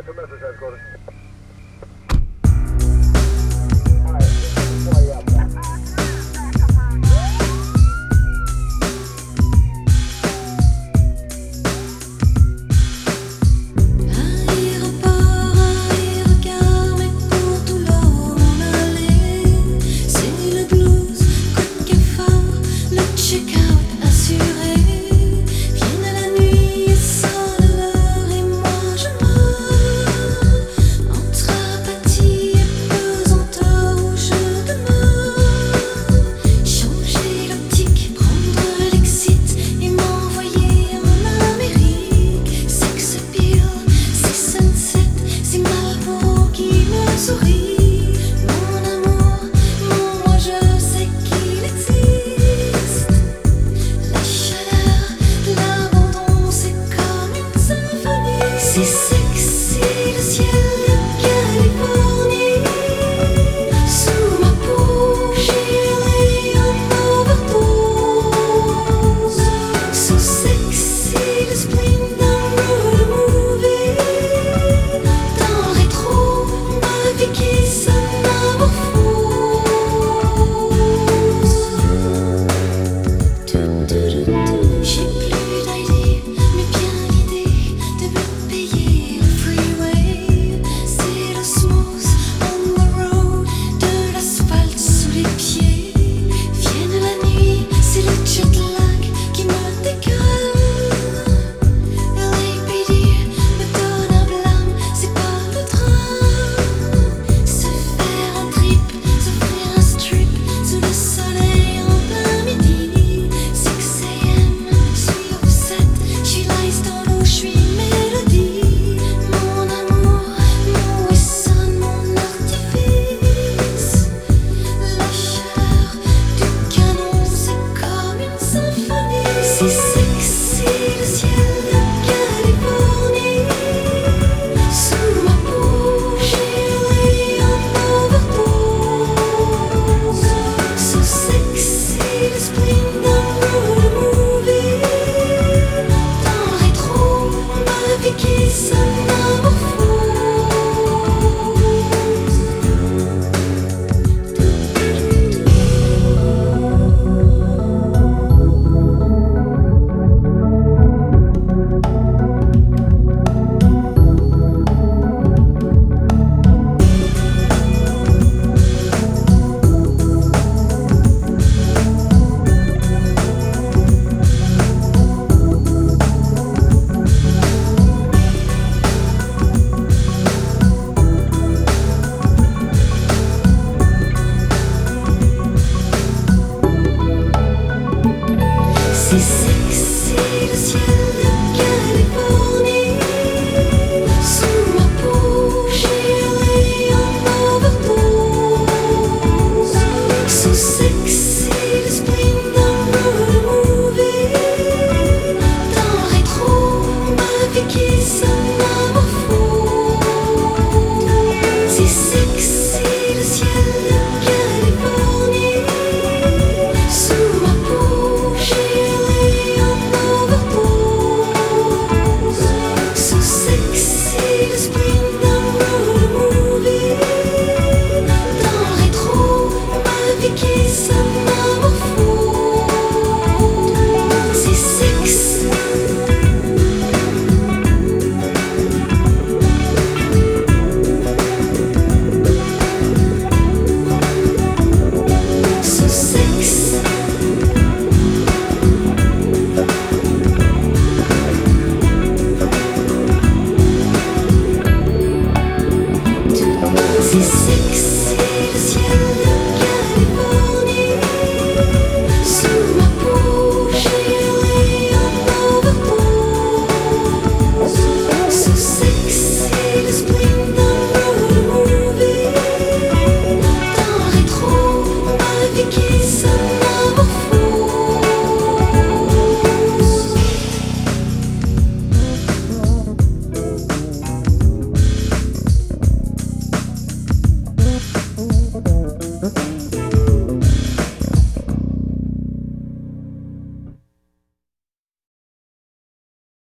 What's your message, headquarters? C'est sexy le ciel de Californie. Sous ma peau j'ai en overdose. So sexy le spleen d'un road movie. Dans le rétro, ma vie qui se métamorphose. J'ai plus d'idées, mais bien l'idée de me payer le freeway. C'est le smooth on the road, de l'asphalte sous les pieds. Vienne la nuit, c'est le jet lag qui me décale. LAPD me donne un blâme, c'est pas le train. Se faire un trip, s'offrir un strip sous le soleil en plein midi. 6 AM, je suis offset, je suis lice dans l'eau, je suis